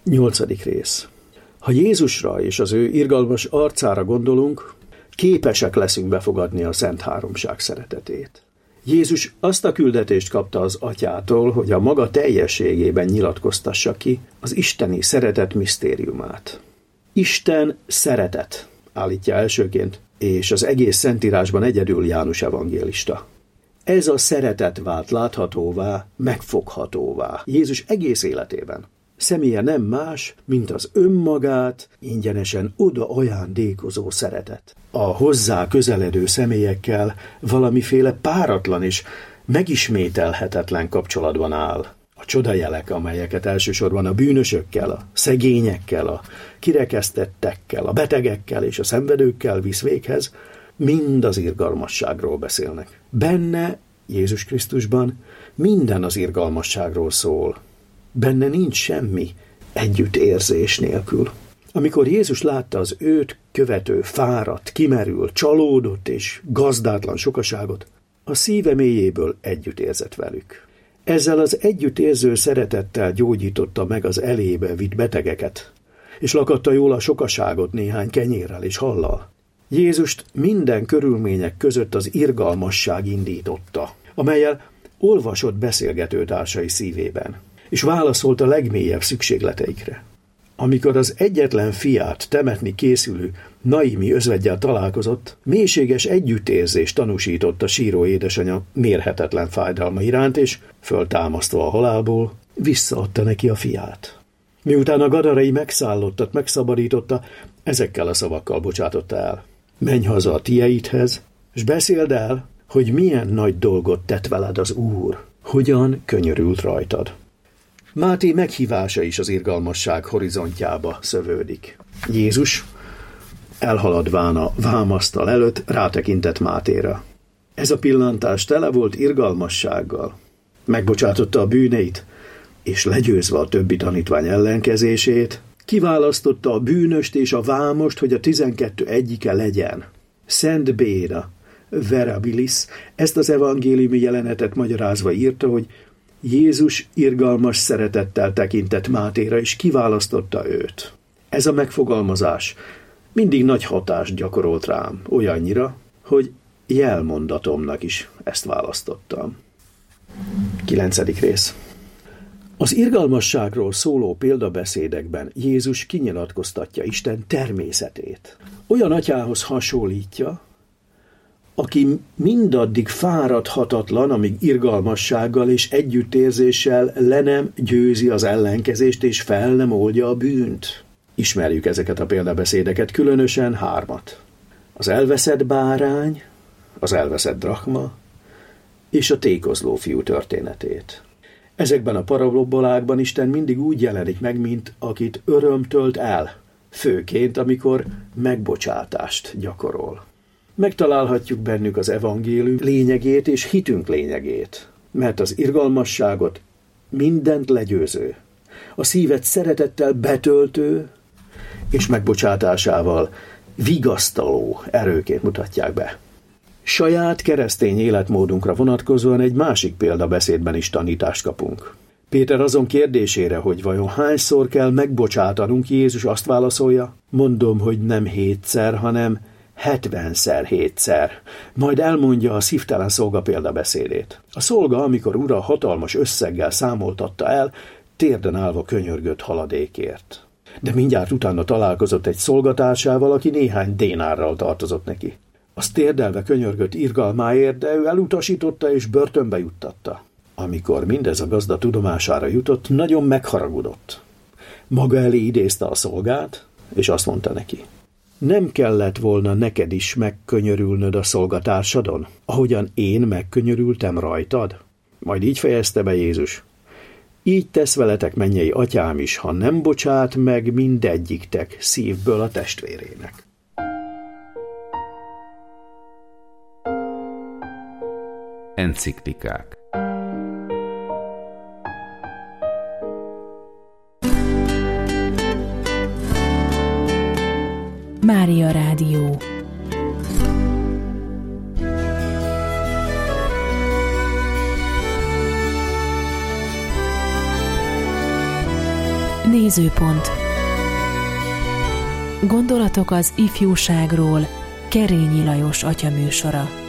8. rész. Ha Jézusra és az ő irgalmas arcára gondolunk, képesek leszünk befogadni a Szent Háromság szeretetét. Jézus azt a küldetést kapta az Atyától, hogy a maga teljességében nyilatkoztassa ki az isteni szeretet misztériumát. Isten szeretet, állítja elsőként, és az egész Szentírásban egyedül János evangélista. Ez a szeretet vált láthatóvá, megfoghatóvá Jézus egész életében. Személye nem más, mint az önmagát ingyenesen oda ajándékozó szeretet. A hozzá közeledő személyekkel valamiféle páratlan és megismételhetetlen kapcsolatban áll. A csodajelek, amelyeket elsősorban a bűnösökkel, a szegényekkel, a kirekesztettekkel, a betegekkel és a szenvedőkkel visz véghez, mind az irgalmasságról beszélnek. Benne, Jézus Krisztusban minden az irgalmasságról szól. Benne nincs semmi együttérzés nélkül. Amikor Jézus látta az őt követő, fáradt, kimerült, csalódott és gazdátlan sokaságot, a szíve mélyéből együttérzett velük. Ezzel az együttérző szeretettel gyógyította meg az elébe vitt betegeket, és lakatta jól a sokaságot néhány kenyérrel és hallal. Jézust minden körülmények között az irgalmasság indította, amellyel olvasott beszélgetőtársai szívében, és válaszolt a legmélyebb szükségleteikre. Amikor az egyetlen fiát temetni készülő Naimi özveggyel találkozott, mélységes együttérzést tanúsított a síró édesanyja mérhetetlen fájdalma iránt, és föltámasztva a halálból, visszaadta neki a fiát. Miután a gadarai megszállottat, megszabadította, ezekkel a szavakkal bocsátotta el. Menj haza a tieidhez, és beszéld el, hogy milyen nagy dolgot tett veled az Úr, hogyan könyörült rajtad. Máté meghívása is az irgalmasság horizontjába szövődik. Jézus, elhaladván a vámasztal előtt, rátekintett Mátéra. Ez a pillantás tele volt irgalmassággal. Megbocsátotta a bűneit, és legyőzve a többi tanítvány ellenkezését, kiválasztotta a bűnöst és a vámost, hogy a 12 egyike legyen. Szent Béna, Verabilis, ezt az evangéliumi jelenetet magyarázva írta, hogy Jézus irgalmas szeretettel tekintett Mátéra, és kiválasztotta őt. Ez a megfogalmazás mindig nagy hatást gyakorolt rám, olyannyira, hogy jelmondatomnak is ezt választottam. 9. rész. Az irgalmasságról szóló példabeszédekben Jézus kinyilatkoztatja Isten természetét. Olyan atyához hasonlítja, aki mindaddig fáradhatatlan, amíg irgalmassággal és együttérzéssel le nem győzi az ellenkezést és fel nem oldja a bűnt. Ismerjük ezeket a példabeszédeket, különösen 3. Az elveszett bárány, az elveszett drachma és a tékozló fiú történetét. Ezekben a parabolákban Isten mindig úgy jelenik meg, mint akit öröm tölt el, főként amikor megbocsátást gyakorol. Megtalálhatjuk bennük az evangélium lényegét és hitünk lényegét, mert az irgalmasságot mindent legyőző, a szívet szeretettel betöltő és megbocsátásával vigasztaló erőként mutatják be. Saját keresztény életmódunkra vonatkozóan egy másik példabeszédben is tanítást kapunk. Péter azon kérdésére, hogy vajon hányszor kell megbocsátanunk, Jézus azt válaszolja, mondom, hogy nem 7-szer, hanem 70-7-szer. Majd elmondja a szívtelen szolga példabeszédét. A szolga, amikor ura hatalmas összeggel számoltatta el, térden állva könyörgött haladékért. De mindjárt utána találkozott egy szolgatársával, aki néhány dénárral tartozott neki. Az térdelve könyörgött irgalmáért, de ő elutasította és börtönbe juttatta. Amikor mindez a gazda tudomására jutott, nagyon megharagudott. Maga elé idézte a szolgát, és azt mondta neki: nem kellett volna neked is megkönyörülnöd a szolgatársadon, ahogyan én megkönyörültem rajtad? Majd így fejezte be Jézus: így tesz veletek mennyei atyám is, ha nem bocsát meg mindegyiktek szívből a testvérének. Enciklikák. Mária Rádió. Nézőpont. Gondolatok az ifjúságról. Kerényi Lajos atyaműsora.